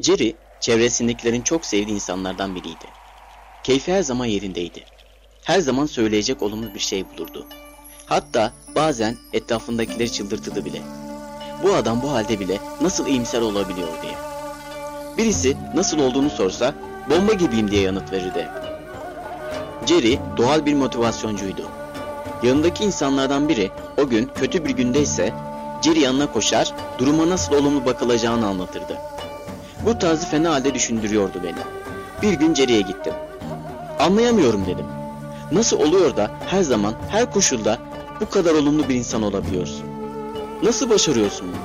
Jerry, çevresindekilerin çok sevdiği insanlardan biriydi. Keyfi her zaman yerindeydi. Her zaman söyleyecek olumlu bir şey bulurdu. Hatta bazen etrafındakileri çıldırtırdı bile. Bu adam bu halde bile nasıl iyimser olabiliyor diye. Birisi nasıl olduğunu sorsa bomba gibiyim diye yanıt verirdi. Jerry doğal bir motivasyoncuydu. Yanındaki insanlardan biri o gün kötü bir gündeyse Jerry yanına koşar, duruma nasıl olumlu bakılacağını anlatırdı. Bu tarzı fena halde düşündürüyordu beni. Bir gün Jerry'e gittim. Anlayamıyorum dedim. Nasıl oluyor da her zaman, her koşulda bu kadar olumlu bir insan olabiliyorsun? Nasıl başarıyorsun bunu?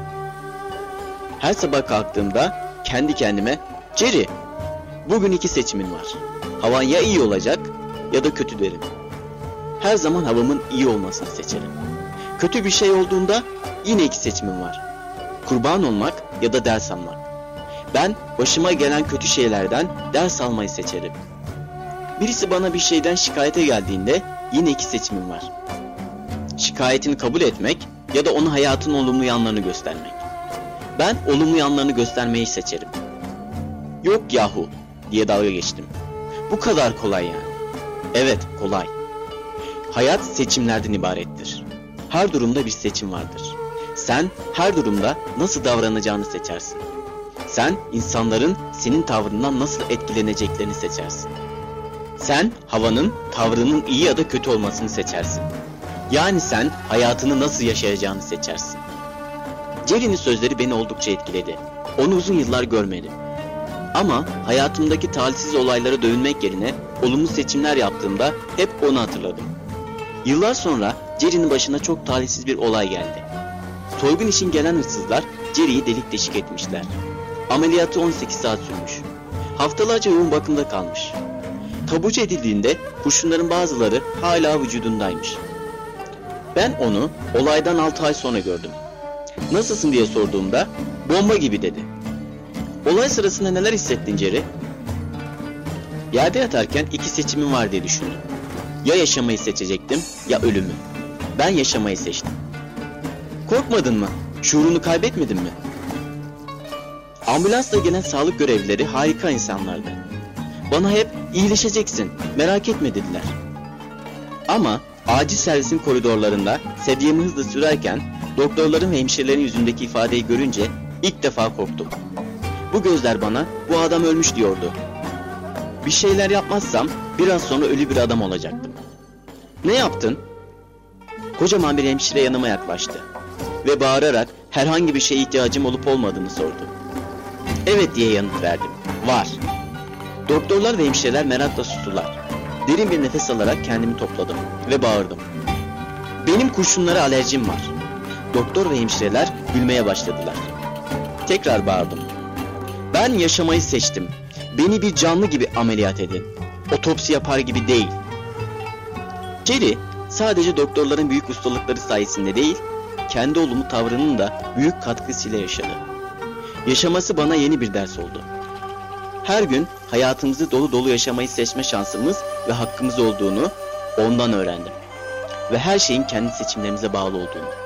Her sabah kalktığımda kendi kendime, Jerry, bugün 2 seçimin var. Havan ya iyi olacak ya da kötü derim. Her zaman havamın iyi olmasını seçerim. Kötü bir şey olduğunda yine 2 seçimim var. Kurban olmak ya da ders almak. Ben başıma gelen kötü şeylerden ders almayı seçerim. Birisi bana bir şeyden şikayete geldiğinde yine 2 seçimim var. Şikayetini kabul etmek ya da ona hayatın olumlu yanlarını göstermek. Ben olumlu yanlarını göstermeyi seçerim. Yok yahu diye dalga geçtim. Bu kadar kolay yani. Evet, kolay. Hayat seçimlerden ibarettir. Her durumda bir seçim vardır. Sen her durumda nasıl davranacağını seçersin. Sen insanların senin tavrından nasıl etkileneceklerini seçersin. Sen havanın, tavrının iyi ya da kötü olmasını seçersin. Yani sen hayatını nasıl yaşayacağını seçersin. Jerry'nin sözleri beni oldukça etkiledi. Onu uzun yıllar görmedim. Ama hayatımdaki talihsiz olaylara dövünmek yerine olumlu seçimler yaptığımda hep onu hatırladım. Yıllar sonra Jerry'nin başına çok talihsiz bir olay geldi. Soygun için gelen hırsızlar Jerry'yi delik deşik etmişler. Ameliyatı 18 saat sürmüş. Haftalarca yoğun bakımda kalmış. Taburcu edildiğinde kurşunların bazıları hala vücudundaymış. Ben onu olaydan 6 ay sonra gördüm. Nasılsın diye sorduğumda bomba gibi dedi. Olay sırasında neler hissettin Jerry? Yerde yatarken 2 seçimim var diye düşündüm. Ya yaşamayı seçecektim ya ölümü. Ben yaşamayı seçtim. Korkmadın mı? Şuurunu kaybetmedin mi? Ambulansla gelen sağlık görevlileri harika insanlardı. Bana hep iyileşeceksin, merak etme dediler. Ama acil servisin koridorlarında sedyemi hızla sürerken doktorların ve hemşirelerin yüzündeki ifadeyi görünce ilk defa korktum. Bu gözler bana bu adam ölmüş diyordu. Bir şeyler yapmazsam biraz sonra ölü bir adam olacaktım. Ne yaptın? Kocaman bir hemşire yanıma yaklaştı ve bağırarak herhangi bir şeye ihtiyacım olup olmadığını sordu. Evet diye yanıt verdim. Var. Doktorlar ve hemşireler merakla sustular. Derin bir nefes alarak kendimi topladım ve bağırdım. Benim kurşunlara alerjim var. Doktor ve hemşireler gülmeye başladılar. Tekrar bağırdım. Ben yaşamayı seçtim. Beni bir canlı gibi ameliyat edin. Otopsi yapar gibi değil. Jerry sadece doktorların büyük ustalıkları sayesinde değil, kendi olumlu tavrının da büyük katkısıyla yaşadı. Yaşaması bana yeni bir ders oldu. Her gün hayatımızı dolu dolu yaşamayı seçme şansımız ve hakkımız olduğunu ondan öğrendim. Ve her şeyin kendi seçimlerimize bağlı olduğunu.